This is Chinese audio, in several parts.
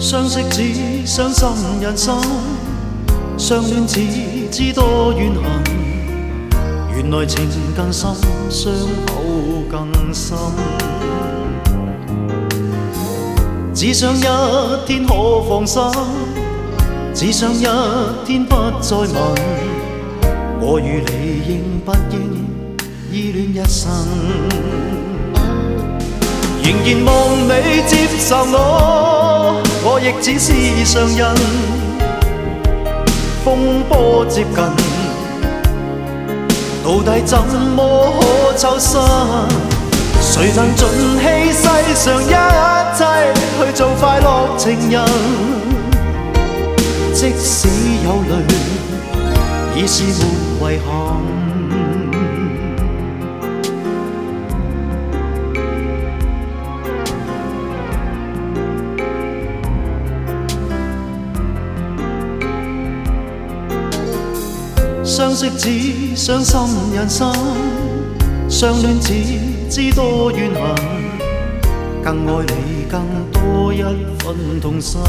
相識只傷心人生，相戀只知多怨恨。原來情更深，傷口更深。只想一天可放心，只想一天不再問，我與你應不應依戀一生。仍然望你接受我亦只是常人。風波接近，到底怎麼可抽身？誰能盡棄世上一切去做快樂情人？即使有淚，已是沒遺憾。相識只傷心人生，相戀只知多怨恨，更愛你更多一份痛心。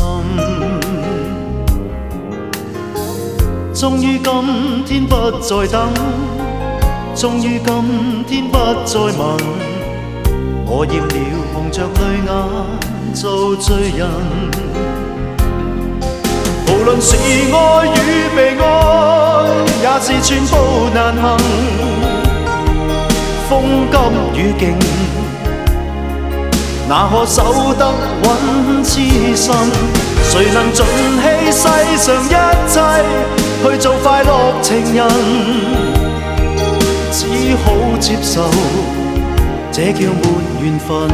終於今天不再等，終於今天不再問，我厭了紅着淚眼做罪人。無論是愛與被愛，也是寸步難行。風急雨勁，哪可守得穩痴心？誰能盡棄世上一切去做快樂情人？只好接受，這叫沒緣分。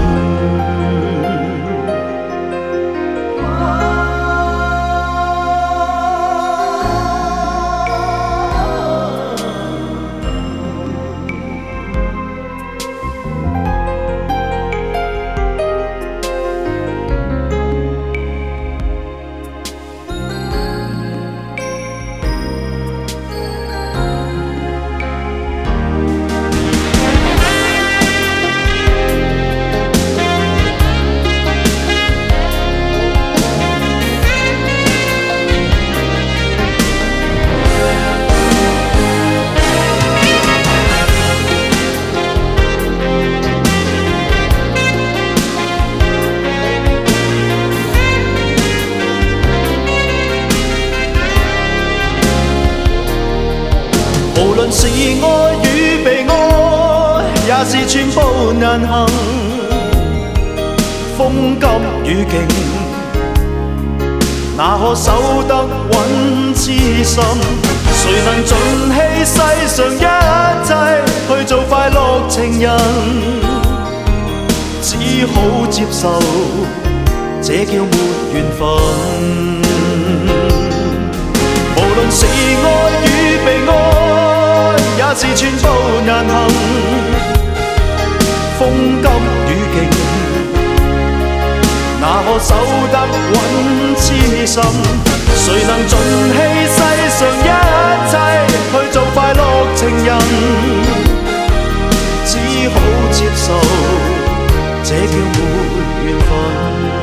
無論是愛與被愛，也是寸步難行。風急雨勁，哪可守得穩痴心？誰能盡棄世上一切去做快樂情人？只好接受，這叫沒緣分。無論是愛與被愛，也是寸步難行。風急雨勁，哪可守得穩痴心？誰能盡棄世上一切去做快樂情人？只好接受，這叫沒緣分。